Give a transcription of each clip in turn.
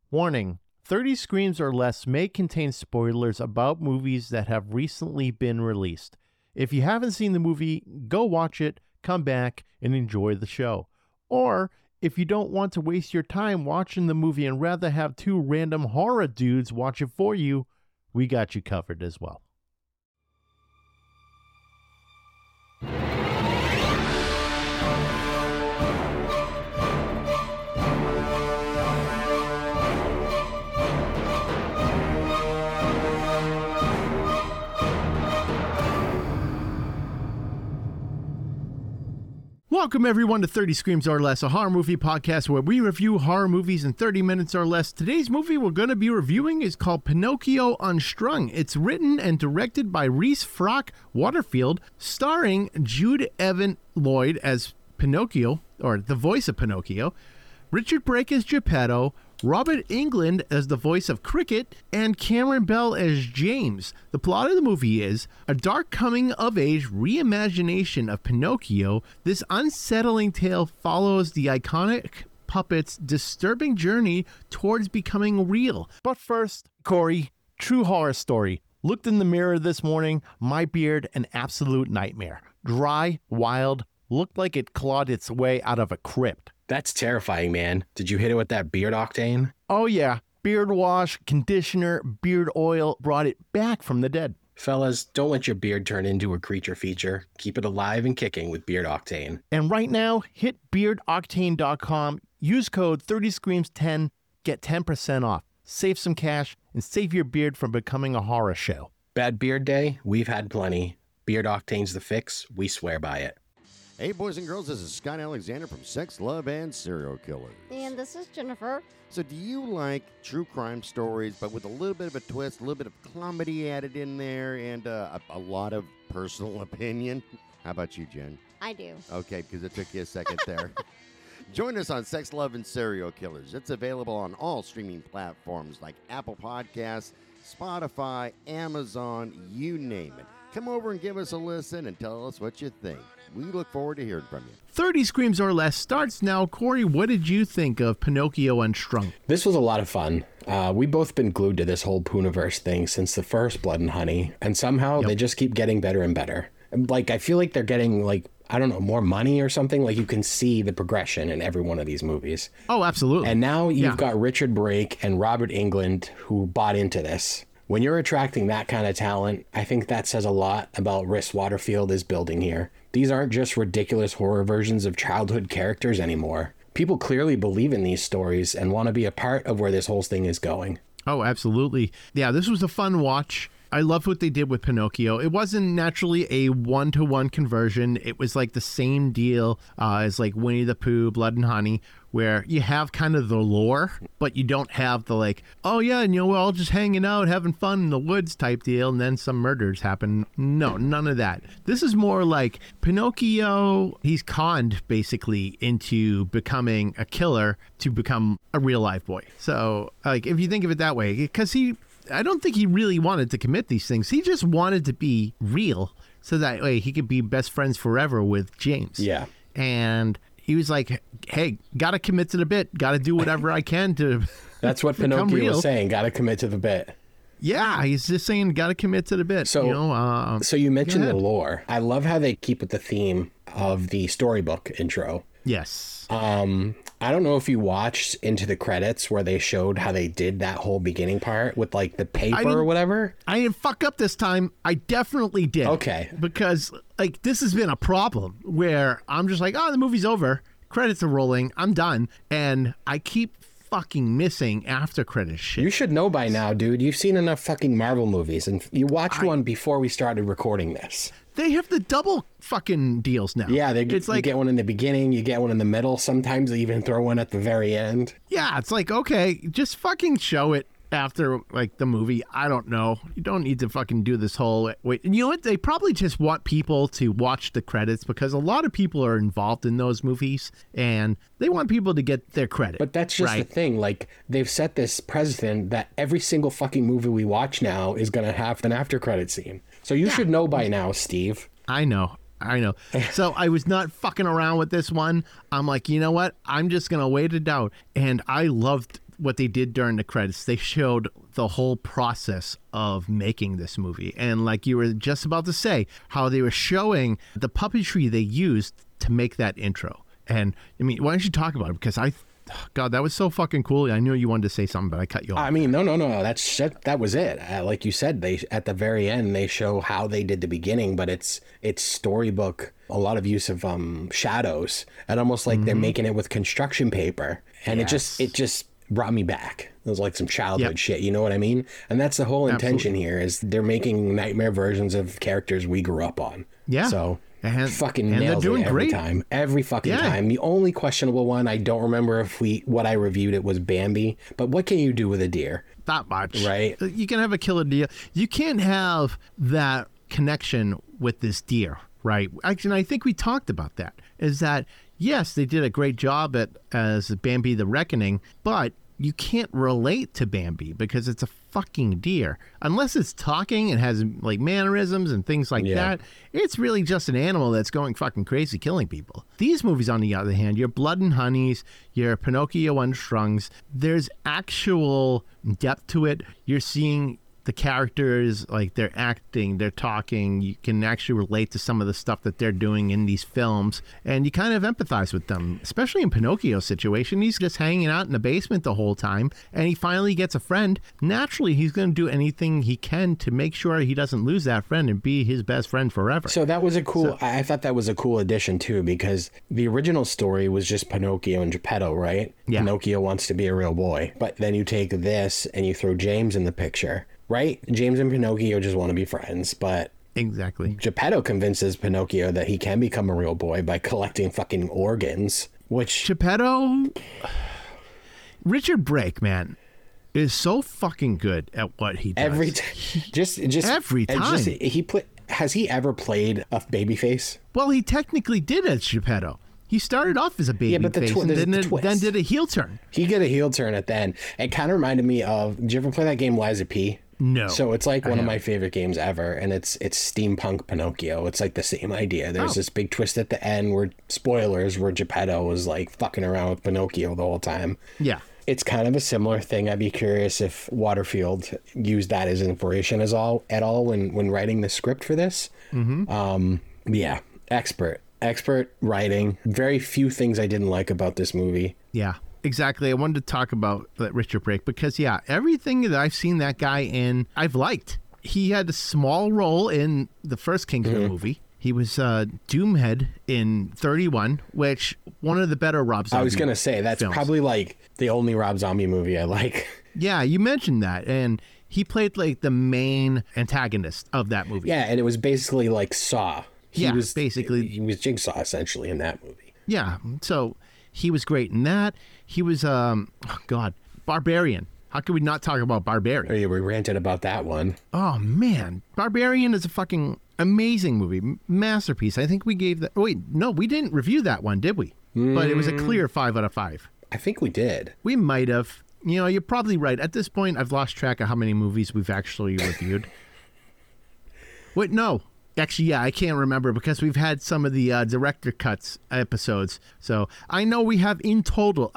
Warning, 30 Screams or Less may contain spoilers about movies that have recently been released. If you haven't seen the movie, go watch it, come back, and enjoy the show. Or, if you don't want to waste your time watching the movie and rather have two random horror dudes watch it for you, we got you covered as well. Welcome everyone to 30 Screams or Less, a horror movie podcast where we review horror movies in 30 minutes or less. Today's movie we're going to be reviewing is called Pinocchio Unstrung. It's written and directed by Rhys Frock Waterfield, starring Jude Evan Lloyd as Pinocchio, or the voice of Pinocchio, Richard Brake as Geppetto, Robert Englund as the voice of Cricket, and Cameron Bell as James. The plot of the movie is a dark coming-of-age reimagination of Pinocchio. This unsettling tale follows the iconic puppet's disturbing journey towards becoming real. But first, Corey, true horror story. Looked in the mirror this morning, my beard an absolute nightmare. Dry, wild, looked like it clawed its way out of a crypt. That's terrifying, man. Did you hit it with that beard octane? Oh yeah, beard wash, conditioner, beard oil brought it back from the dead. Fellas, don't let your beard turn into a creature feature. Keep it alive and kicking with Beard Octane. And right now, hit beardoctane.com, use code 30screams10, get 10% off. Save some cash and save your beard from becoming a horror show. Bad beard day? We've had plenty. Beard Octane's the fix. We swear by it. Hey, boys and girls, this is Scott Alexander from Sex, Love, and Serial Killers. And this is Jennifer. So do you like true crime stories, but with a little bit of a twist, a little bit of comedy added in there, and a lot of personal opinion? How about you, Jen? I do. Okay, because it took you a second there. Join us on Sex, Love, and Serial Killers. It's available on all streaming platforms like Apple Podcasts, Spotify, Amazon, you name it. Come over and give us a listen and tell us what you think. We look forward to hearing from you. 30 Screams or Less starts now. Corey, what did you think of Pinocchio Unstrung? This was a lot of fun. We've both been glued to this whole Pooniverse thing since the first Blood and Honey, and somehow they just keep getting better and better. Like, I feel like they're getting, like, I don't know, more money or something. Like, you can see the progression in every one of these movies. Oh, absolutely. And now you've got Richard Brake and Robert Englund who bought into this. When you're attracting that kind of talent, I think that says a lot about Rhys Waterfield is building here. These aren't just ridiculous horror versions of childhood characters anymore. People clearly believe in these stories and want to be a part of where this whole thing is going. Oh, absolutely. Yeah, this was a fun watch. I loved what they did with Pinocchio. It wasn't naturally a one-to-one conversion. It was like the same deal as like Winnie the Pooh, Blood and Honey, where you have kind of the lore, but you don't have the like, oh yeah, and we're all just hanging out, having fun in the woods type deal, and then some murders happen. No, none of that. This is more like Pinocchio, he's conned basically into becoming a killer to become a real live boy. So like, if you think of it that way, because I don't think he really wanted to commit these things. He just wanted to be real so that way he could be best friends forever with James. Yeah. And he was like, hey, got to commit to the bit. Got to do whatever I can to That's what Pinocchio was saying. Got to commit to the bit. Yeah, he's just saying, got to commit to the bit. So, so you mentioned the lore. I love how they keep with the theme of the storybook intro. Yes. I don't know if you watched Into the Credits where they showed how they did that whole beginning part with like the paper or whatever. I didn't fuck up this time. I definitely did. Okay. Because like this has been a problem where I'm just like, oh, the movie's over. Credits are rolling. I'm done. And I keep fucking missing after credits shit. You should know by now, dude. You've seen enough fucking Marvel movies, and you watched one before we started recording this. They have the double fucking deals now. Yeah, it's like, you get one in the beginning, you get one in the middle. Sometimes they even throw one at the very end. Yeah, it's like, okay, just fucking show it after like the movie. I don't know. You don't need to fucking do this whole wait. And you know what? They probably just want people to watch the credits because a lot of people are involved in those movies and they want people to get their credit. But that's just the thing. Like, they've set this precedent that every single fucking movie we watch now is going to have an after credit scene. So you should know by now, Steve. I know. So I was not fucking around with this one. I'm like, you know what? I'm just going to wait it out. And I loved what they did during the credits. They showed the whole process of making this movie. And like you were just about to say, how they were showing the puppetry they used to make that intro. And I mean, why don't you talk about it? Because God, that was so fucking cool. I knew you wanted to say something, but I cut you off. I mean, no. That was it. Like you said, they at the very end they show how they did the beginning, but it's storybook. A lot of use of shadows, and almost like they're making it with construction paper, and it just brought me back. It was like some childhood shit. You know what I mean? And that's the whole intention here is they're making nightmare versions of characters we grew up on. Yeah. So. Fucking and nails they're doing it every great. time. Every fucking time. The only questionable one, I don't remember what I reviewed it was Bambi. But what can you do with a deer? Not much. Right. You can have a killer deer. You can't have that connection with this deer, right? Actually, I think we talked about that. Is that, yes, they did a great job as Bambi the Reckoning, but you can't relate to Bambi because it's a fucking deer. Unless it's talking and has like mannerisms and things like that, it's really just an animal that's going fucking crazy killing people. These movies, on the other hand, your Blood and Honeys, your Pinocchio Unstrungs, there's actual depth to it. You're seeing the characters, like they're acting, they're talking. You can actually relate to some of the stuff that they're doing in these films, and you kind of empathize with them, especially in Pinocchio's situation. He's just hanging out in the basement the whole time, and he finally gets a friend. Naturally, he's going to do anything he can to make sure he doesn't lose that friend and be his best friend forever. So that was I thought that was a cool addition too, because the original story was just Pinocchio and Geppetto, right? Yeah. Pinocchio wants to be a real boy. But then you take this and you throw James in the picture. Right? James and Pinocchio just want to be friends, but exactly. Geppetto convinces Pinocchio that he can become a real boy by collecting fucking organs, which... Geppetto... Richard Brake, man, is so fucking good at what he does. Every time. Has he ever played a babyface? Well, he technically did as Geppetto. He started off as a baby face and then did a heel turn. He did a heel turn at the end. It kind of reminded me of, did you ever play that game Lies of P? No. So it's like one of my favorite games ever, and it's steampunk Pinocchio. It's like the same idea. There's this big twist at the end where, spoilers, where Geppetto was like fucking around with Pinocchio the whole time. Yeah. It's kind of a similar thing. I'd be curious if Waterfield used that as inspiration at all when writing the script for this. Yeah, expert writing. Very few things I didn't like about this movie. Yeah, exactly. I wanted to talk about Richard Brake because, everything that I've seen that guy in, I've liked. He had a small role in the first Kingsman movie. He was Doomhead in 31, which one of the better Rob Zombie I was going to say, that's films. Probably like the only Rob Zombie movie I like. Yeah, you mentioned that. And he played like the main antagonist of that movie. Yeah, and it was basically like Saw. He was Jigsaw essentially in that movie. Yeah, so he was great in that. He was, Barbarian. How could we not talk about Barbarian? Oh, yeah, we ranted about that one. Oh, man. Barbarian is a fucking amazing movie. Masterpiece. I think we gave that... Wait, no, we didn't review that one, did we? But it was a clear 5 out of 5. I think we did. We might have. You know, you're probably right. At this point, I've lost track of how many movies we've actually reviewed. Wait, no. Actually, yeah, I can't remember because we've had some of the director cuts episodes. So I know we have in total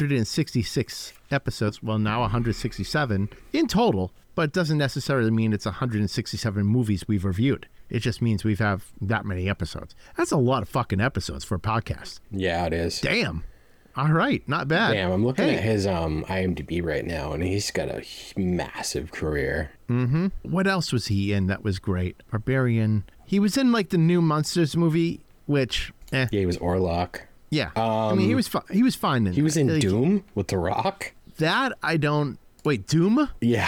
166 episodes. Well, now 167 in total, but it doesn't necessarily mean it's 167 movies we've reviewed. It just means we have that many episodes. That's a lot of fucking episodes for a podcast. Yeah, it is. Damn. All right, not bad. Damn, I'm looking at his IMDb right now, and he's got a massive career. Mm-hmm. What else was he in that was great? Barbarian. He was in like the new Monsters movie, which. Yeah, he was Orlok. Yeah, I mean he was fine. He was fine. He was in Doom with The Rock. That I don't. Wait, Doom? Yeah.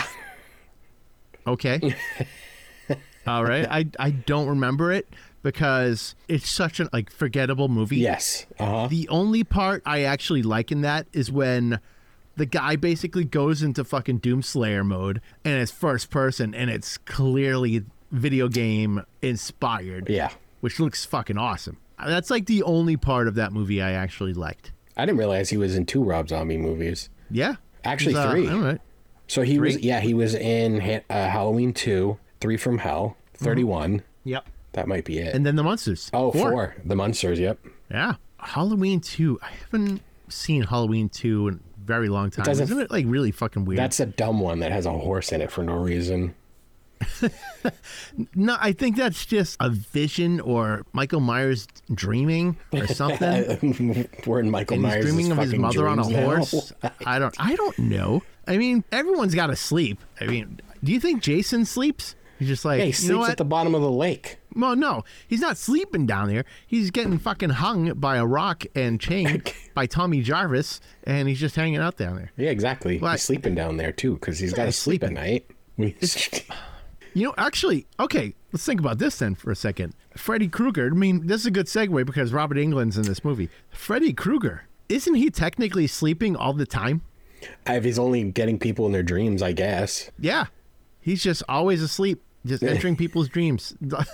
Okay. All right. I don't remember it. Because it's such an forgettable movie. Yes. The only part I actually like in that is when the guy basically goes into fucking Doomslayer mode and it's first person and it's clearly video game inspired. Yeah. Which looks fucking awesome. That's like the only part of that movie I actually liked. I didn't realize he was in 2 Rob Zombie movies. Yeah. Actually 3. All right. So he was in Halloween 2, 3 from Hell, 31. Yep. That might be it. And then the Monsters. Oh, 4. The Monsters, yep. Yeah. Halloween 2. I haven't seen Halloween 2 in a very long time. doesn't- Isn't it like really fucking weird? That's a dumb one that has a horse in it for no reason. No, I think that's just a vision or Michael Myers dreaming or something. We're in Michael And he's Myers' dreaming of his fucking mother on a dreams now. horse. I don't know. I mean, everyone's got to sleep. I mean, do you think Jason sleeps? He's just like, Hey, he you know sleeps what? at the bottom of the lake. Well, no, he's not sleeping down there. He's getting fucking hung by a rock and chained by Tommy Jarvis, and he's just hanging out down there. Yeah, exactly. Well, He's sleeping down there too because he's got to he's sleep at sleeping. night. You know, actually, okay, let's think about this then for a second. Freddy Krueger, I mean, this is a good segue because Robert Englund's in this movie. Freddy Krueger, isn't he technically sleeping all the time? If he's only getting people in their dreams, I guess. Yeah. He's just always asleep, just entering people's dreams.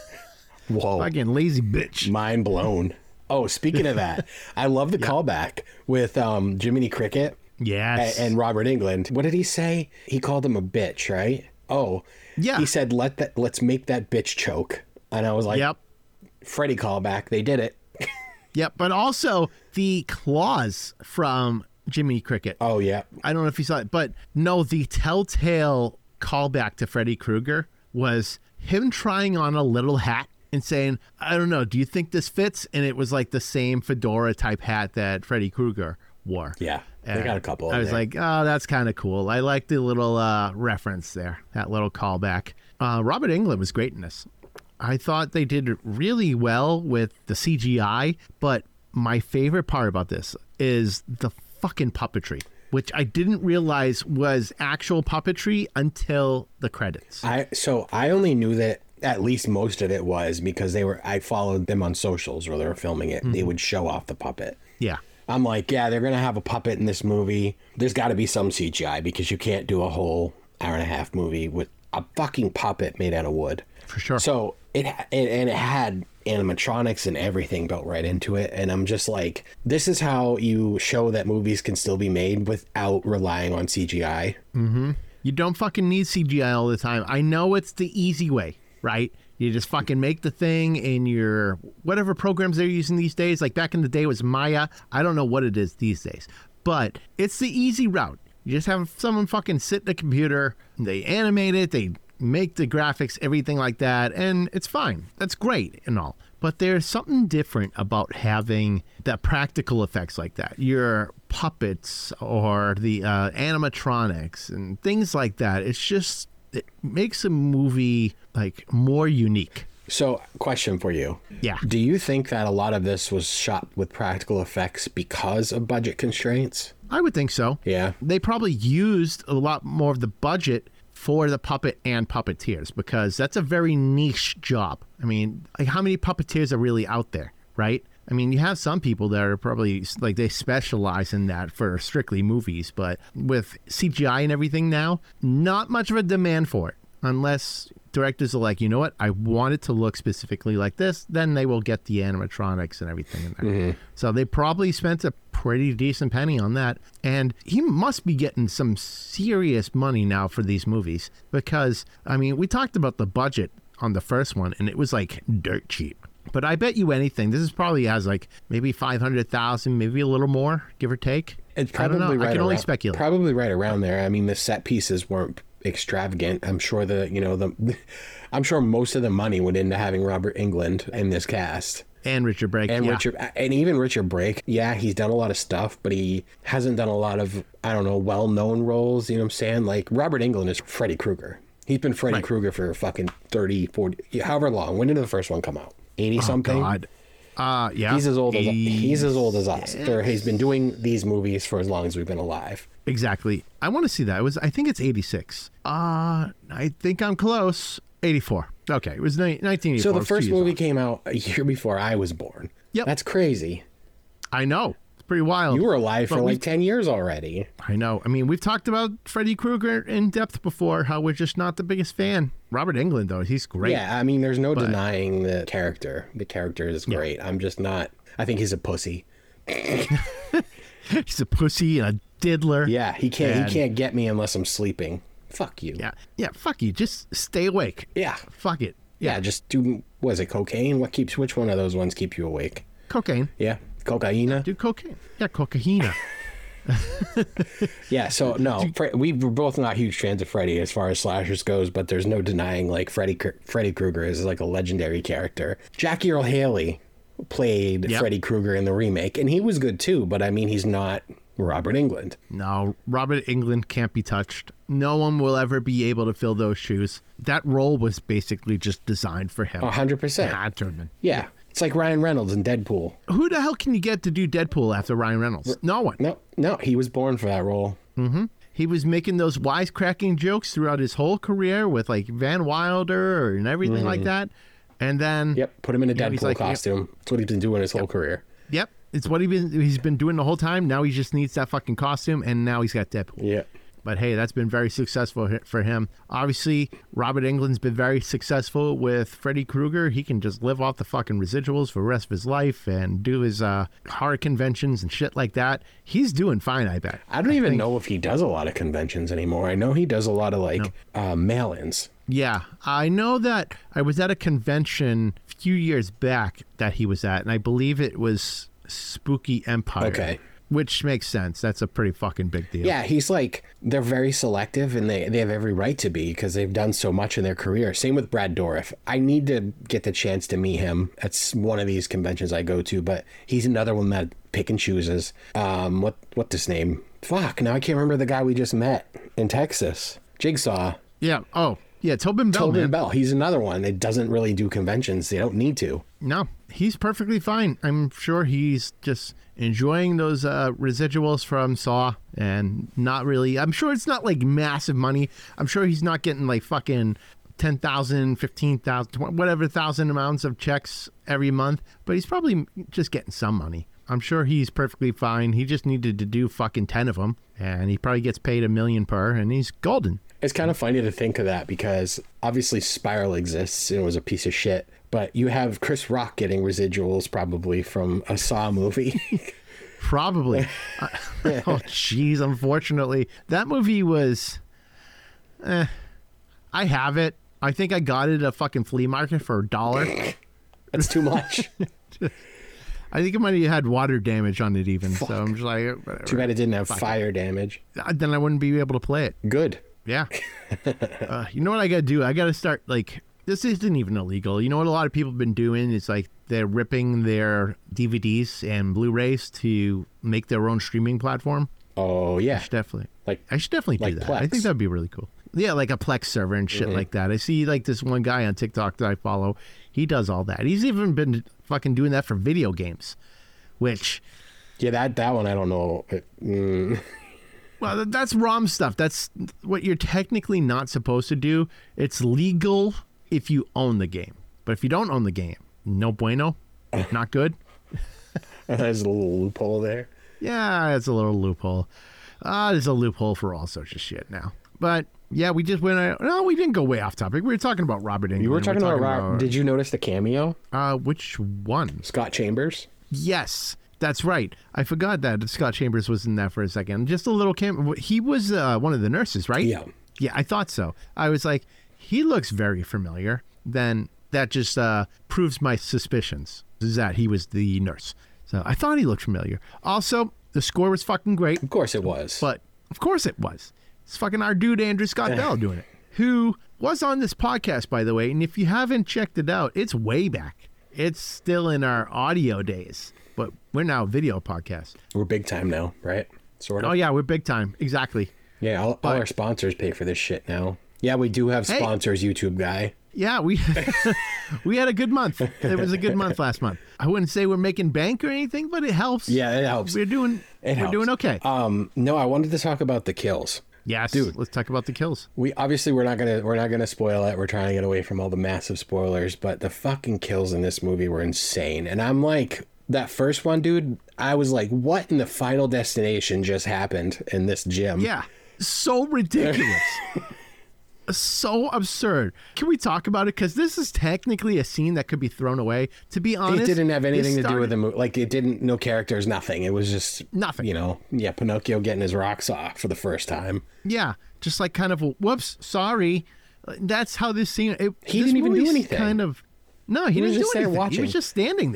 Whoa. Fucking lazy bitch. Mind blown. Oh, speaking of that, I love the callback with Jiminy Cricket Yes. and Robert Englund. What did he say? He called him a bitch, right? Oh, Yeah. He said, let's make that bitch choke. And I was like, Yep. Freddy callback. They did it. Yep. But also the claws from Jimmy Cricket. Oh, yeah. I don't know if you saw it, but no, the telltale callback to Freddy Krueger was him trying on a little hat and saying, I don't know, do you think this fits? And it was like the same fedora type hat that Freddy Krueger wore. Yeah. They And got a couple. I in was there. like, oh, that's kind of cool. I like the little reference there, that little callback. Robert Englund was great in this. I thought they did really well with the CGI, but my favorite part about this is the fucking puppetry, which I didn't realize was actual puppetry until the credits. I only knew that at least most of it was because I followed them on socials where they were filming it. They would show off the puppet. Yeah. I'm like, yeah, they're going to have a puppet in this movie. There's got to be some CGI because you can't do a whole hour and a half movie with a fucking puppet made out of wood. For sure. So it had animatronics and everything built right into it. And I'm just like, this is how you show that movies can still be made without relying on CGI. You don't fucking need CGI all the time. I know it's the easy way, right? You just fucking make the thing in your whatever programs they're using these days. Like back in the day it was Maya. I don't know what it is these days, but it's the easy route. You just have someone fucking sit in a computer, they animate it, they make the graphics, everything like that, and it's fine. That's great and all. But there's something different about having the practical effects like that. Your puppets or the animatronics and things like that. It's just, it makes a movie like more unique. So, question for you. Yeah. Do you think that a lot of this was shot with practical effects because of budget constraints? I would think so. Yeah. They probably used a lot more of the budget for the puppet and puppeteers because that's a very niche job. I mean, like how many puppeteers are really out there, right? I mean, you have some people that are probably like they specialize in that for strictly movies, but with CGI and everything now, not much of a demand for it unless directors are like, you know what, I want it to look specifically like this, then they will get the animatronics and everything in there. So they probably spent a pretty decent penny on that. And he must be getting some serious money now for these movies because, I mean, we talked about the budget on the first one and it was like dirt cheap. But I bet you anything, this is probably has like maybe 500,000, maybe a little more, give or take. It's I don't probably know. right I can only around- speculate. Probably right around there. I mean, the set pieces weren't extravagant. I'm sure I'm sure most of the money went into having Robert Englund in this cast. And Richard Brake. And yeah. even Richard Brake. Yeah, he's done a lot of stuff, but he hasn't done a lot of, I don't know, well-known roles. You know what I'm saying? Like Robert Englund is Freddy Krueger. He's been Freddy Right. Krueger for fucking 30, 40, however long. When did the first one come out? 80 something? God. Yeah. He's as old as us. Or he's been doing these movies for as long as we've been alive. Exactly. I want to see that. I think it's 86. I think I'm close. 84. Okay. It was 1984. So It the was first 2 years movie off. came out a year before I was born. Yep. That's crazy. I know. It's pretty wild. You were alive for But like 10 years already. I know. I mean, we've talked about Freddy Krueger in depth before, how we're just not the biggest fan. Robert Englund, though, he's great. Yeah, I mean, there's no denying the character. The character is great. I'm just not. I think he's a pussy. He's a pussy and a diddler. Yeah, he can't. And- He can't get me unless I'm sleeping. Fuck you. Yeah. Yeah. Fuck you. Just stay awake. Yeah. Fuck it. Yeah. Just do. Was it cocaine? Which one of those ones keep you awake? Cocaine. Yeah. Cocaine. Do cocaine. Yeah, cocaine. Yeah, so no, we were both not huge fans of Freddy as far as slashers goes, but there's no denying like Freddy Krueger is like a legendary character. Jackie Earle Haley played Freddy Krueger in the remake, and he was good too, but I mean, he's not Robert Englund. No, Robert Englund can't be touched. No one will ever be able to fill those shoes. That role was basically just designed for him. 100%. Had to have been. Yeah. It's like Ryan Reynolds in Deadpool. Who the hell can you get to do Deadpool after Ryan Reynolds? No one. No, he was born for that role. Mm-hmm. He was making those wisecracking jokes throughout his whole career with like Van Wilder and everything like that. And then... Yep, put him in a Deadpool costume. That's what he's been doing his whole career. Yep, it's what he's been doing the whole time. Now he just needs that fucking costume, and now he's got Deadpool. Yeah. But hey, that's been very successful for him. Obviously, Robert Englund's been very successful with Freddy Krueger. He can just live off the fucking residuals for the rest of his life and do his horror conventions and shit like that. He's doing fine, I bet. I don't even know if he does a lot of conventions anymore. I know he does a lot of mail-ins. Yeah, I know that I was at a convention a few years back that he was at, and I believe it was Spooky Empire. Okay. Which makes sense. That's a pretty fucking big deal. Yeah, he's like, they're very selective, and they have every right to be because they've done so much in their career. Same with Brad Dourif. I need to get the chance to meet him at one of these conventions I go to, but he's another one that pick and chooses. What's his name? Fuck, now I can't remember the guy we just met in Texas. Jigsaw. Yeah. Oh, yeah, Tobin Bell. Tobin Bell. He's another one that doesn't really do conventions. They don't need to. No, he's perfectly fine. I'm sure he's just enjoying those residuals from Saw and not really. I'm sure it's not like massive money. I'm sure he's not getting like fucking 10,000, 15,000, whatever thousand amounts of checks every month, but he's probably just getting some money. I'm sure he's perfectly fine. He just needed to do fucking 10 of them, and he probably gets paid $1 million per, and he's golden. It's kind of funny to think of that because obviously Spiral exists and it was a piece of shit, but you have Chris Rock getting residuals probably from a Saw movie. Probably. Oh, jeez, unfortunately. That movie was... I have it. I think I got it at a fucking flea market for $1. That's too much. I think it might have had water damage on it even. Fuck. So I'm just like... Whatever. Too bad it didn't have fire damage. Then I wouldn't be able to play it. Good. Yeah. You know what I got to do? I got to start, like, this isn't even illegal. You know what a lot of people have been doing? It's like they're ripping their DVDs and Blu-rays to make their own streaming platform. Oh, yeah. I should definitely do that. Plex. I think that'd be really cool. Yeah, like a Plex server and shit like that. I see, like, this one guy on TikTok that I follow. He does all that. He's even been fucking doing that for video games, which... Yeah, that one I don't know. Well, that's ROM stuff. That's what you're technically not supposed to do. It's legal if you own the game. But if you don't own the game, no bueno. Not good. There's a little loophole there. Yeah, it's a little loophole. There's a loophole for all sorts of shit now. But, yeah, we just went... No, we didn't go way off topic. We were talking about Robert Englund. You were talking about Robert. Did you notice the cameo? Which one? Scott Chambers? Yes. That's right. I forgot that Scott Chambers was in that for a second. Just a little he was one of the nurses, right? Yeah. Yeah, I thought so. I was like, he looks very familiar. Then that just proves my suspicions, is that he was the nurse. So I thought he looked familiar. Also, the score was fucking great. Of course it was. But of course it was. It's fucking our dude Andrew Scott Bell doing it, who was on this podcast, by the way. And if you haven't checked it out, it's way back. It's still in our audio days. But we're now a video podcast. We're big time now, right? Sort of. Oh, yeah, we're big time. Exactly. Yeah, all our sponsors pay for this shit now. Yeah, we do have sponsors, YouTube guy. Yeah, we had a good month. It was a good month last month. I wouldn't say we're making bank or anything, but it helps. Yeah, it helps. We're doing okay. No, I wanted to talk about the kills. Yes, dude. Let's talk about the kills. We're not gonna spoil it. We're trying to get away from all the massive spoilers, but the fucking kills in this movie were insane. And I'm like, that first one, dude, I was like, what in the Final Destination just happened in this gym? Yeah, so ridiculous. So absurd. Can we talk about it? Because this is technically a scene that could be thrown away. To be honest, it didn't have anything to do with the movie. Like, it didn't, no characters, nothing. It was just nothing. You know, yeah, Pinocchio getting his rocks off for the first time. Yeah, just like kind of a, whoops, sorry. That's how this scene. He didn't even do anything. Kind of. No, he didn't just do anything. watching. He was just standing there,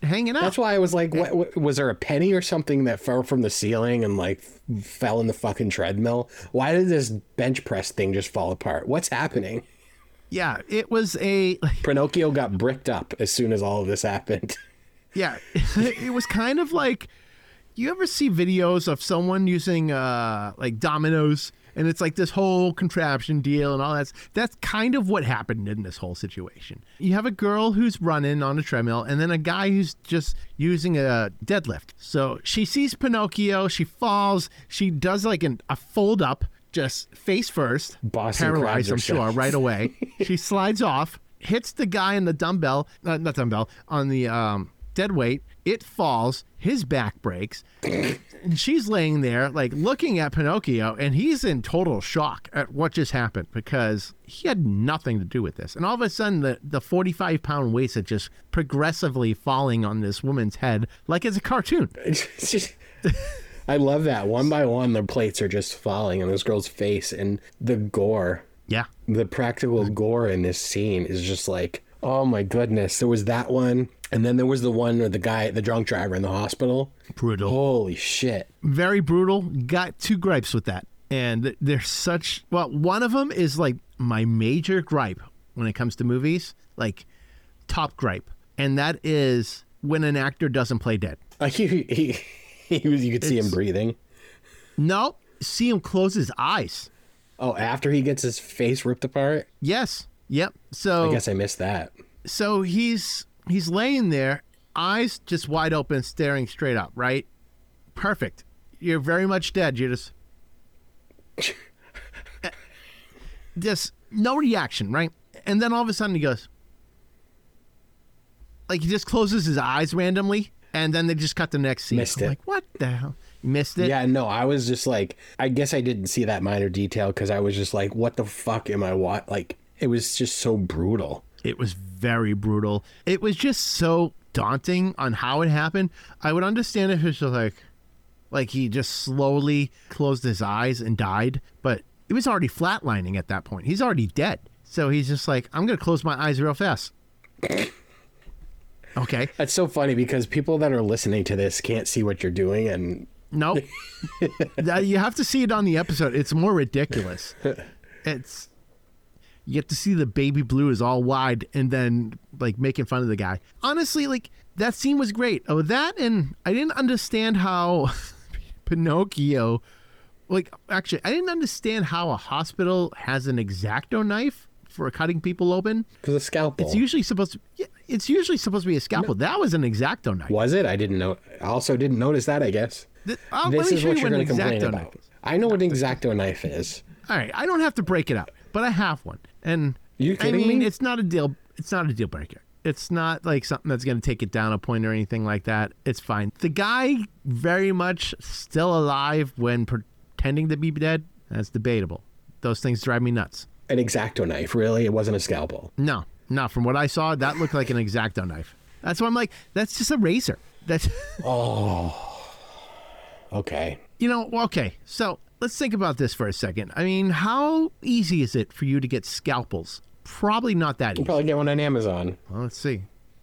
hanging out. That's why I was like, what was there a penny or something that fell from the ceiling and like fell in the fucking treadmill? Why did this bench press thing just fall apart? What's happening? Yeah, it was a... Pinocchio got bricked up as soon as all of this happened. Yeah, it was kind of like... You ever see videos of someone using like dominoes, and it's like this whole contraption deal and all that? That's kind of what happened in this whole situation. You have a girl who's running on a treadmill, and then a guy who's just using a deadlift. So she sees Pinocchio, she falls, she does like a fold up, just face first, Boston paralyzed, I'm crabs sure, herself. right away. She slides off, hits the guy on the dumbbell, not dumbbell, on the dead weight. It falls, his back breaks, and she's laying there like looking at Pinocchio, and he's in total shock at what just happened because he had nothing to do with this. And all of a sudden, the 45-pound weights are just progressively falling on this woman's head like it's a cartoon. It's just, I love that. One by one, the plates are just falling on this girl's face, and the gore, Yeah. the practical gore in this scene is just like, oh my goodness. There was that one, and then there was the one where the drunk driver in the hospital. Brutal. Holy shit. Very brutal. Got two gripes with that. And they're such... Well, one of them is like my major gripe when it comes to movies. Like, top gripe. And that is when an actor doesn't play dead. You could see him breathing. No. See him close his eyes. Oh, after he gets his face ripped apart? Yes. Yep. So I guess I missed that. So he's laying there, eyes just wide open, staring straight up, right? Perfect. You're very much dead. You're just no reaction, right? And then all of a sudden he goes, like he just closes his eyes randomly, and then they just cut the next scene. Missed I'm it. like, what the hell? You missed it? Yeah, no, I was just like, I guess I didn't see that minor detail because I was just like, what the fuck am I like, it was just so brutal. It was very brutal. It was just so daunting on how it happened. I would understand if it was like he just slowly closed his eyes and died, but it was already flatlining at that point. He's already dead. So he's just like, I'm going to close my eyes real fast. Okay. That's so funny because people that are listening to this can't see what you're doing, and Nope. You have to see it on the episode. It's more ridiculous. You get to see the baby blue is all wide and then like making fun of the guy. Honestly, like that scene was great. Oh, that, and I didn't understand how Pinocchio, like actually, I didn't understand how a hospital has an X-Acto knife for cutting people open. because a scalpel. It's usually supposed to be a scalpel. That was an X-Acto knife. Was it? I didn't know. I also didn't notice that, I guess. Let This me is show what you you're what going an to complain X-Acto about. knife is. I know what an X-Acto knife is. All right, I don't have to break it up, but I have one, and You kidding me? it's not a deal. It's not a deal breaker. It's not like something that's going to take it down a point or anything like that. It's fine. The guy very much still alive when pretending to be dead. That's debatable. Those things drive me nuts. An X-Acto knife, really? It wasn't a scalpel. No. From what I saw, that looked like an X-Acto knife. That's why I'm like, that's just a razor. That's Okay. Okay. So let's think about this for a second. I mean, how easy is it for you to get scalpels? Probably not that You easy. probably get one on Amazon. Well, let's see.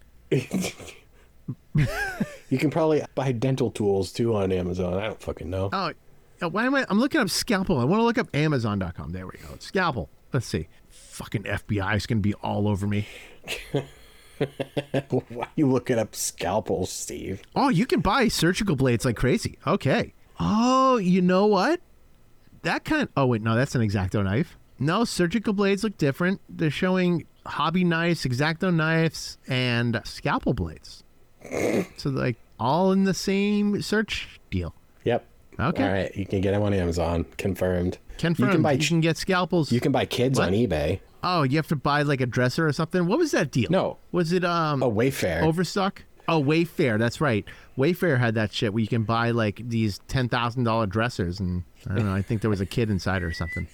You can probably buy dental tools too on Amazon. I don't fucking know. Oh, why am I'm looking up scalpel. I want to look up Amazon.com. There we go. Scalpel. Let's see. Fucking FBI is going to be all over me. Why are you looking up scalpels, Steve? Oh, you can buy surgical blades like crazy. Okay. Oh, you know what? Oh, wait, no, that's an X-Acto knife. No, surgical blades look different. They're showing hobby knives, X-Acto knives, and scalpel blades. So, like, all in the same search deal. Yep. Okay. All right. You can get them on Amazon. Confirmed. Confirmed. You can get scalpels. You can buy kids What? on eBay. Oh, you have to buy like a dresser or something? What was that deal? No. Was it Wayfair. Overstock? Oh, Wayfair, that's right. Wayfair had that shit where you can buy like these $10,000 dressers, and I don't know, I think there was a kid inside or something.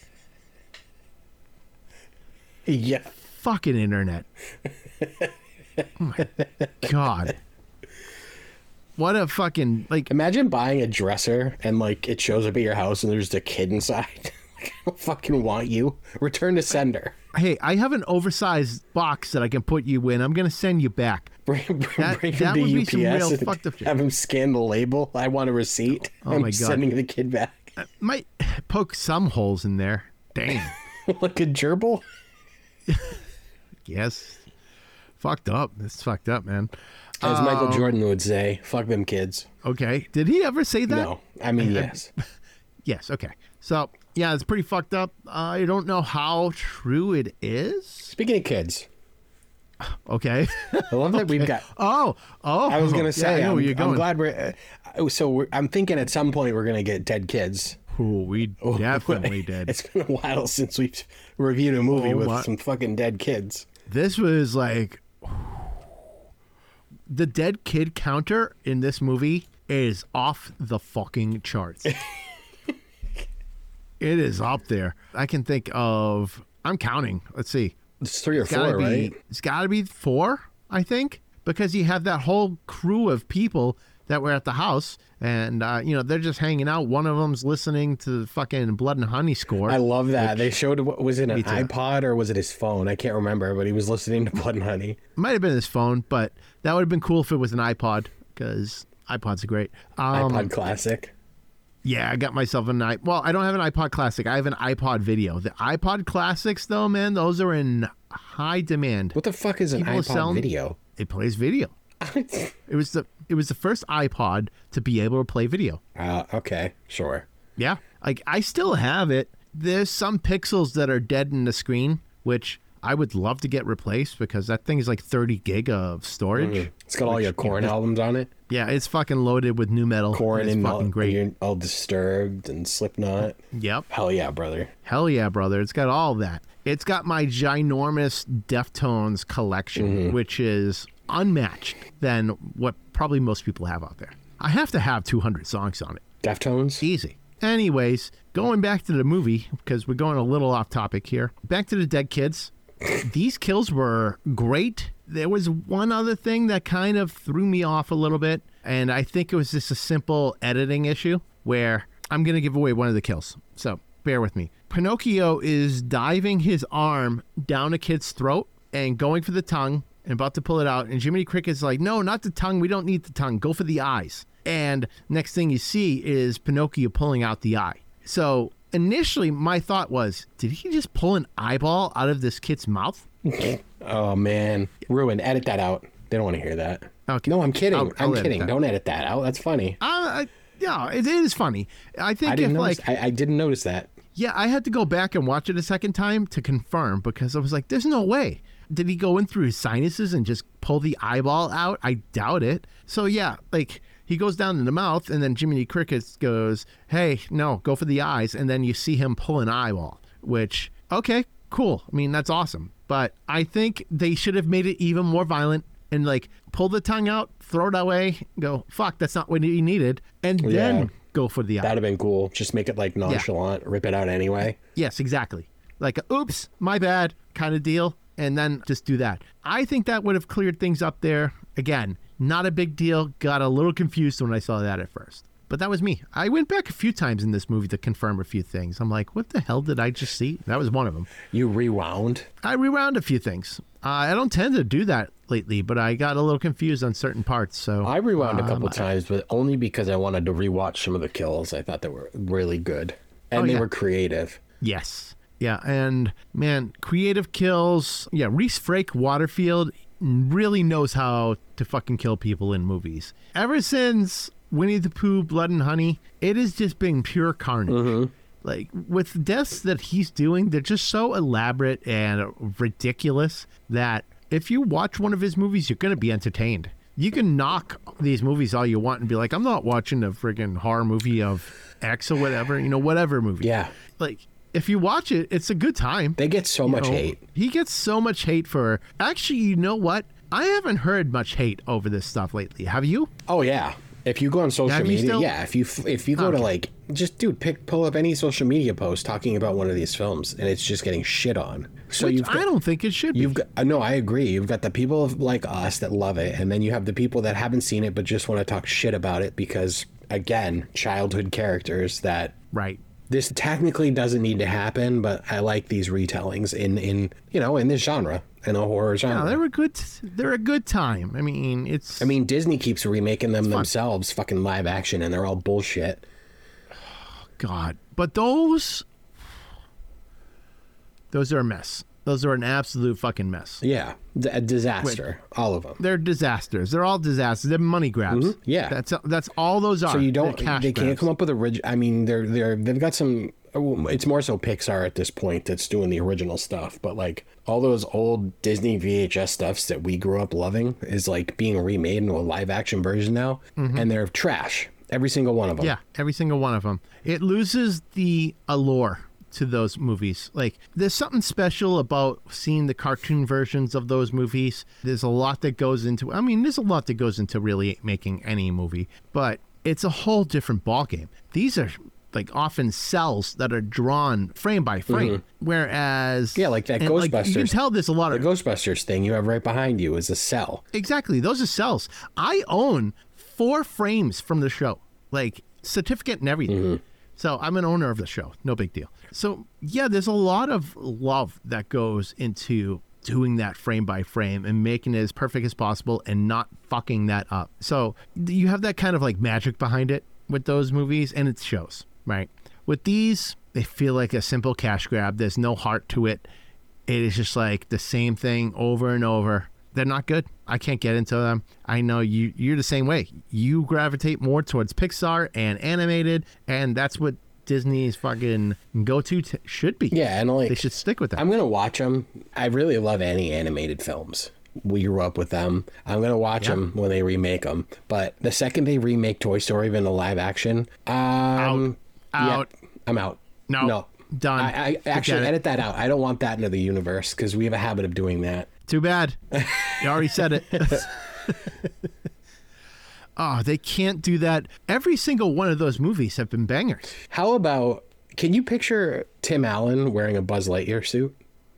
Yeah. Fucking internet. Oh my God. What a fucking like Imagine buying a dresser and like it shows up at your house and there's a kid inside. Like, I don't fucking want you. Return to sender. hey, I have an oversized box that I can put you in. I'm gonna send you back. Bring him That to would be some real UPS and fucked up shit. have him scan the label. I want a receipt. Oh I'm my God. sending the kid back. Might poke some holes in there. Damn. Like a gerbil? Yes. Fucked up. That's fucked up, man. As Michael Jordan would say, fuck them kids. Okay. Did he ever say that? No. I mean, yes. Yes. Okay. So, yeah, it's pretty fucked up. I don't know how true it is. Speaking of kids, Okay. I love that we've got... Oh. I was going to say, yeah, I know where you're going. I'm glad we're... I'm thinking at some point we're going to get dead kids. Ooh, we definitely did. It's been a while since we've reviewed a movie with my- some fucking dead kids. This was like the dead kid counter in this movie is off the fucking charts. It is up there. I can think of, I'm counting. Let's see. It's 3 or It's gotta 4, right? It's got to be 4, I think, because you have that whole crew of people that were at the house and, they're just hanging out. One of them's listening to the fucking Blood and Honey score. I love that. They showed, what was it, an Me too. iPod or was it his phone? I can't remember, but he was listening to Blood and Honey. Might have been his phone, but that would have been cool if it was an iPod because iPods are great. iPod Classic. Yeah, I got myself an iPod. Well, I don't have an iPod Classic. I have an iPod Video. The iPod Classics, though, man, those are in high demand. What the fuck is an People are iPod selling- video? It plays video. It was the first iPod to be able to play video. Okay, sure. Yeah, like I still have it. There's some pixels that are dead in the screen, which I would love to get replaced because that thing is like 30 gig of storage. It's got all your Korn albums on it. Yeah, it's fucking loaded with new metal. Korn It's and fucking great. all Disturbed and Slipknot. Yep. Hell yeah, brother. Hell yeah, brother. It's got all that. It's got my ginormous Deftones collection, which is unmatched than what probably most people have out there. I have to have 200 songs on it. Deftones? Easy. Anyways, going back to the movie, because we're going a little off topic here. Back to the dead kids. These kills were great. There was one other thing that kind of threw me off a little bit, and I think it was just a simple editing issue where I'm going to give away one of the kills. So bear with me. Pinocchio is diving his arm down a kid's throat and going for the tongue and about to pull it out. And Jiminy Cricket's like, no, not the tongue. We don't need the tongue. Go for the eyes. And next thing you see is Pinocchio pulling out the eye. So initially my thought was, did he just pull an eyeball out of this kid's mouth? Oh, man. Ruin. Edit that out. They don't want to hear that. Okay. No, I'm kidding. I'll I'm edit kidding. that. Don't edit that out. That's funny. Yeah, it is funny. I think I didn't if notice. like, I didn't notice that. yeah, I had to go back and watch it a second time to confirm because I was like, there's no way. Did he go in through his sinuses and just pull the eyeball out? I doubt it. So yeah, like he goes down in the mouth and then Jiminy Cricket goes, hey, no, go for the eyes. And then you see him pull an eyeball, which, okay, cool. I mean, that's awesome. But I think they should have made it even more violent and like pull the tongue out, throw it away, go, fuck, that's not what he needed. And then Yeah. go for the eye. That'd have been cool. Just make it like nonchalant. Rip it out anyway. Yes, exactly. Like, a, oops, my bad kind of deal. And then just do that. I think that would have cleared things up there. Again, not a big deal. Got a little confused when I saw that at first. But that was me. I went back a few times in this movie to confirm a few things. I'm like, what the hell did I just see? That was one of them. You rewound? I rewound a few things. I don't tend to do that lately, but I got a little confused on certain parts. So I rewound a couple times, but only because I wanted to rewatch some of the kills. I thought they were really good. And they yeah. were creative. Yes. Yeah, and man, creative kills. Yeah, Reese Frake Waterfield really knows how to fucking kill people in movies. Ever since Winnie the Pooh, Blood and Honey, it has just been pure carnage. Like, with deaths that he's doing, they're just so elaborate and ridiculous that if you watch one of his movies, you're going to be entertained. You can knock these movies all you want and be like, I'm not watching a friggin' horror movie of X or whatever, whatever movie. Yeah. Like, if you watch it, it's a good time. They get so much hate. He gets so much hate for... Actually, you know what? I haven't heard much hate over this stuff lately. Have you? Oh, yeah. If you go on social Have you media, still- yeah. If you go to like, just pull up any social media post talking about one of these films, and it's just getting shit on. So Which I don't think it should be. You've got, no, I agree. You've got the people like us that love it, and then you have the people that haven't seen it but just want to talk shit about it because, again, childhood characters that Right. this technically doesn't need to happen, but I like these retellings in this genre, in a horror genre. Yeah, they're a good time. I mean, Disney keeps remaking them themselves, fucking live action, and they're all bullshit. God, but those are a mess. Those are an absolute fucking mess. Yeah, a disaster. All of them. They're disasters. They're all disasters. They're money grabs. Mm-hmm. Yeah, that's all those are. So you don't. They can't come up with original. I mean, they've got some. It's more so Pixar at this point that's doing the original stuff, but like all those old Disney VHS stuffs that we grew up loving is like being remade into a live action version now, and they're trash. Every single one of them. Yeah, every single one of them. It loses the allure to those movies. Like, there's something special about seeing the cartoon versions of those movies. There's a lot that goes into really making any movie, but it's a whole different ballgame. These are like often cells that are drawn frame by frame, whereas like that Ghostbusters. Like, you can tell there's a lot of the Ghostbusters thing you have right behind you is a cell. Exactly, those are cells. I own 4 frames from the show, like certificate and everything. So I'm an owner of the show. No big deal. So yeah, there's a lot of love that goes into doing that frame by frame and making it as perfect as possible and not fucking that up. So you have that kind of like magic behind it with those movies, and it shows, right? With these, they feel like a simple cash grab. There's no heart to it. It is just like the same thing over and over. They're not good. I can't get into them. I know you're the same way. You gravitate more towards Pixar and animated, and that's what Disney's fucking go-to should be. Yeah, and like they should stick with that. I'm gonna watch them. I really love any animated films. We grew up with them. I'm gonna watch them when they remake them. But the second they remake Toy Story even a live action, out. Yeah, I'm out. No. Done. I actually edit that out. I don't want that into the universe because we have a habit of doing that. Too bad. You already said it. Oh, they can't do that. Every single one of those movies have been bangers. How about, can you picture Tim Allen wearing a Buzz Lightyear suit?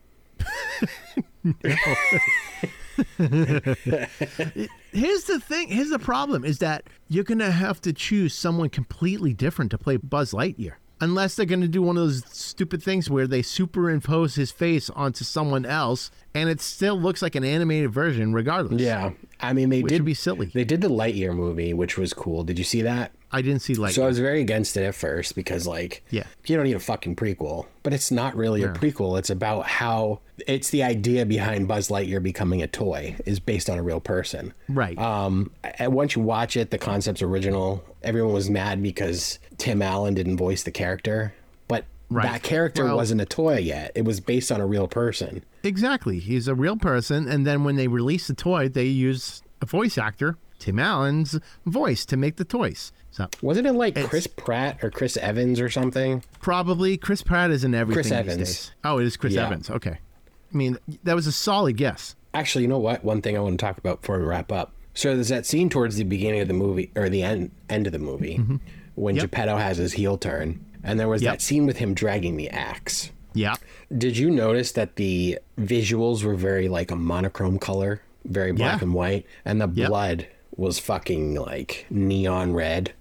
Here's the thing. Here's the problem is that you're going to have to choose someone completely different to play Buzz Lightyear. Unless they're going to do one of those stupid things where they superimpose his face onto someone else, and it still looks like an animated version regardless. Yeah. I mean, which would be silly. They did the Lightyear movie, which was cool. Did you see that? I didn't see Lightyear. So I was very against it at first because, like, you don't need a fucking prequel. But it's not really a prequel. It's about how, it's the idea behind Buzz Lightyear becoming a toy is based on a real person. Right. And once you watch it, the concept's original. Everyone was mad because Tim Allen didn't voice the character. But that character wasn't a toy yet. It was based on a real person. Exactly. He's a real person. And then when they release the toy, they use a voice actor, Tim Allen's voice, to make the toys. So wasn't it like Chris Pratt or Chris Evans or something? Probably. Chris Pratt is in everything Chris these Evans. days. Oh, it is Chris Evans. Okay. I mean, that was a solid guess. Actually, you know what? One thing I want to talk about before we wrap up. So there's that scene towards the beginning of the movie, or the end of the movie, when Geppetto has his heel turn. And there was that scene with him dragging the axe. Yeah. Did you notice that the visuals were very like a monochrome color, very black and white, and the blood was fucking like neon red?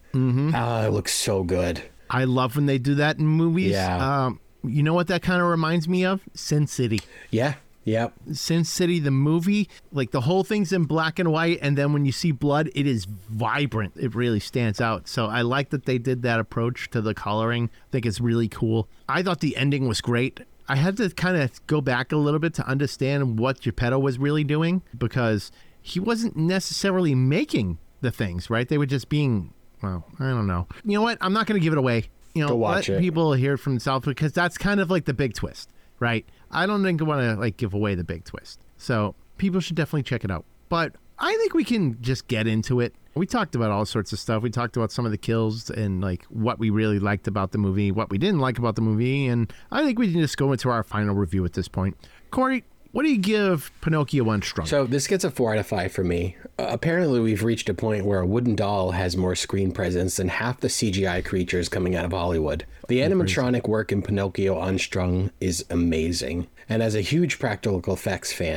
It looks so good. I love when they do that in movies. Yeah. You know what that kind of reminds me of? Sin City. Yeah. Yep. Sin City, the movie, like the whole thing's in black and white, and then when you see blood, it is vibrant. It really stands out. So I like that they did that approach to the coloring. I think it's really cool. I thought the ending was great. I had to kind of go back a little bit to understand what Geppetto was really doing, because he wasn't necessarily making the things, right? They were just being, well, I don't know. You know what? I'm not going to give it away. You know, let people hear it from the South, because that's kind of like the big twist, right? I don't think I want to like give away the big twist. So people should definitely check it out. But I think we can just get into it. We talked about all sorts of stuff. We talked about some of the kills and like what we really liked about the movie, what we didn't like about the movie. And I think we can just go into our final review at this point. Corey, what do you give Pinocchio Unstrung? So this gets a 4 out of 5 for me. Apparently we've reached a point where a wooden doll has more screen presence than half the CGI creatures coming out of Hollywood. The animatronic work in Pinocchio Unstrung is amazing. And as a huge practical effects fan,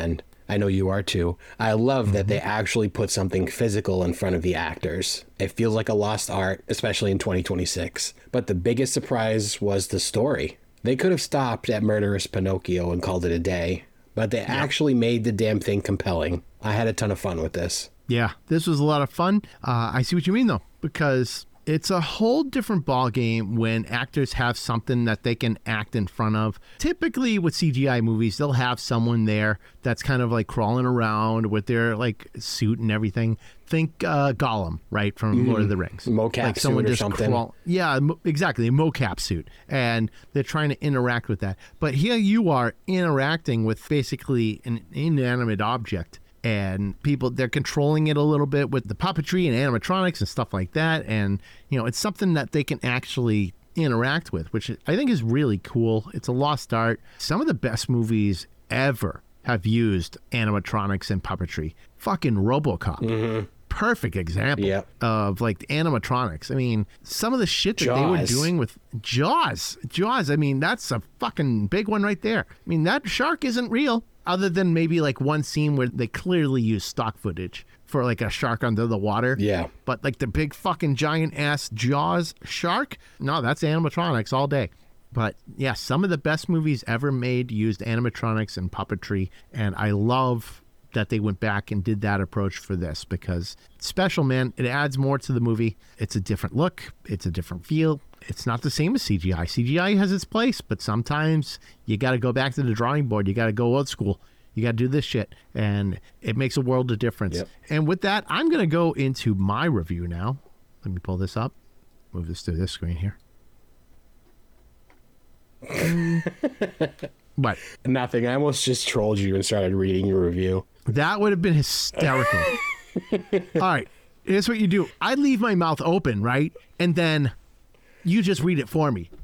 I know you are too. I love that they actually put something physical in front of the actors. It feels like a lost art, especially in 2026. But the biggest surprise was the story. They could have stopped at murderous Pinocchio and called it a day, but they actually made the damn thing compelling. I had a ton of fun with this. Yeah, this was a lot of fun. I see what you mean, though, because it's a whole different ballgame when actors have something that they can act in front of. Typically with CGI movies, they'll have someone there that's kind of like crawling around with their like suit and everything. Think Gollum, right, from Lord of the Rings. Mocap like someone suit or just something. Yeah, exactly, a mocap suit. And they're trying to interact with that. But here you are interacting with basically an inanimate object. And people, they're controlling it a little bit with the puppetry and animatronics and stuff like that. And, you know, it's something that they can actually interact with, which I think is really cool. It's a lost art. Some of the best movies ever have used animatronics and puppetry. Fucking RoboCop. Perfect example of like animatronics. I mean, some of the shit that they were doing with Jaws. I mean, that's a fucking big one right there. I mean, that shark isn't real. Other than maybe like one scene where they clearly use stock footage for like a shark under the water. Yeah. But like the big fucking giant ass Jaws shark, no, that's animatronics all day. But yeah, some of the best movies ever made used animatronics and puppetry. And I love that they went back and did that approach for this because it's special, man. It adds more to the movie. It's a different look. It's a different feel. It's not the same as CGI. CGI has its place, but sometimes you got to go back to the drawing board. You got to go old school. You got to do this shit. And it makes a world of difference. Yep. And with that, I'm going to go into my review now. Let me pull this up. Move this to this screen here. What? Nothing. I almost just trolled you and started reading your review. That would have been hysterical. All right. Here's what you do. I leave my mouth open, right? And then you just read it for me.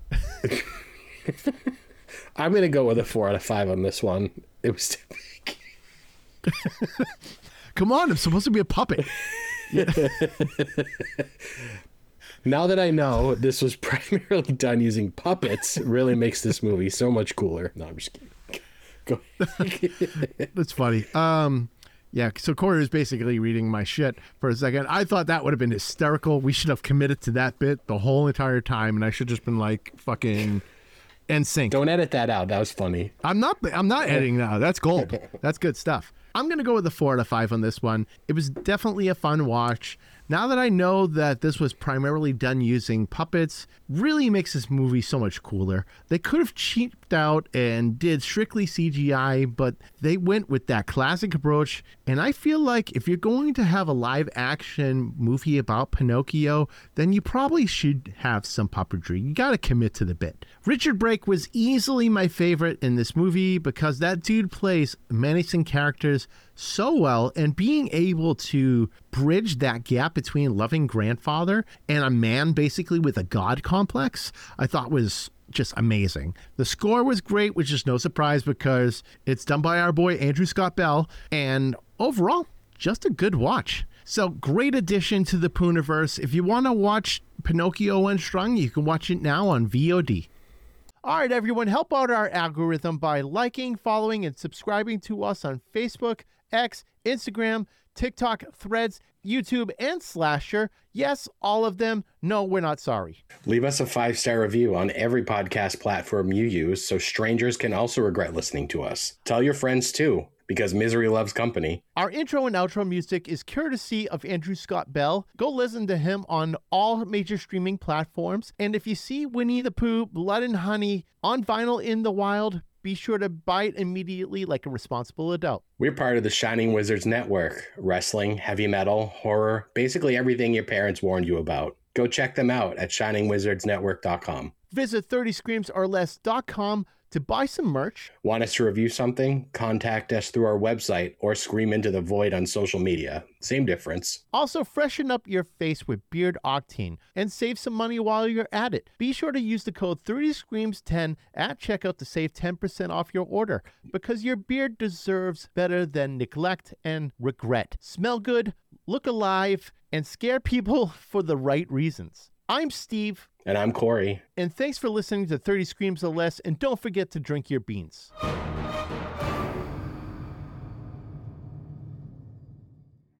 I'm going to go with a 4 out of 5 on this one. It was too big. Come on. I'm supposed to be a puppet. Now that I know this was primarily done using puppets, it really makes this movie so much cooler. No, I'm just kidding. Go. That's funny. Yeah, so Corey was basically reading my shit for a second. I thought that would have been hysterical. We should have committed to that bit the whole entire time, and I should just been like fucking NSYNC. Don't edit that out. That was funny. I'm not editing that. That's gold. That's good stuff. I'm going to go with a 4 out of 5 on this one. It was definitely a fun watch. Now that I know that this was primarily done using puppets, really makes this movie so much cooler. They could have cheaped out and did strictly CGI, but they went with that classic approach. And I feel like if you're going to have a live action movie about Pinocchio, then you probably should have some puppetry. You got to commit to the bit. Richard Brake was easily my favorite in this movie because that dude plays menacing characters so well, and being able to bridge that gap between loving grandfather and a man basically with a god complex, I thought was just amazing. The score was great, which is no surprise because it's done by our boy Andrew Scott Bell, and overall, just a good watch. So great addition to the Pooniverse. If you want to watch Pinocchio Unstrung, you can watch it now on VOD. All right, everyone, help out our algorithm by liking, following, and subscribing to us on Facebook, X, Instagram, TikTok, Threads, YouTube, and Slasher. Yes, all of them. No, we're not sorry. Leave us a 5-star review on every podcast platform you use so strangers can also regret listening to us. Tell your friends too, because misery loves company. Our intro and outro music is courtesy of Andrew Scott Bell. Go listen to him on all major streaming platforms. And if you see Winnie the Pooh, Blood and Honey on vinyl in the wild, be sure to buy it immediately like a responsible adult. We're part of the Shining Wizards Network. Wrestling, heavy metal, horror, basically everything your parents warned you about. Go check them out at shiningwizardsnetwork.com. Visit 30screamsorless.com to buy some merch. Want us to review something? Contact us through our website or scream into the void on social media. Same difference. Also, freshen up your face with Beard Octane and save some money while you're at it. Be sure to use the code 30screams10 at checkout to save 10% off your order, because your beard deserves better than neglect and regret. Smell good, look alive, and scare people for the right reasons. I'm Steve. And I'm Corey. And thanks for listening to 30 Screams or Less, and don't forget to drink your beans.